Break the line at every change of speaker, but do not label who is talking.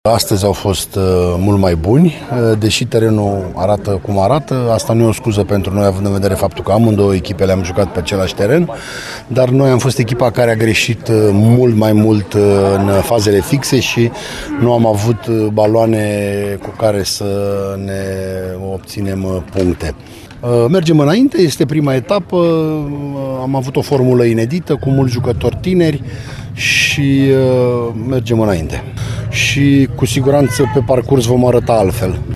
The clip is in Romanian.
Astăzi au fost mult mai buni, deși terenul arată cum arată. Asta nu e o scuză pentru noi, având în vedere faptul că amândouă echipele am jucat pe același teren, dar noi am fost echipa care a greșit mult mai mult în fazele fixe și nu am avut baloane cu care să ne obținem puncte. Mergem înainte, este prima etapă, am avut o formulă inedită cu mulți jucători tineri și mergem înainte. Și cu siguranță pe parcurs vom arăta altfel.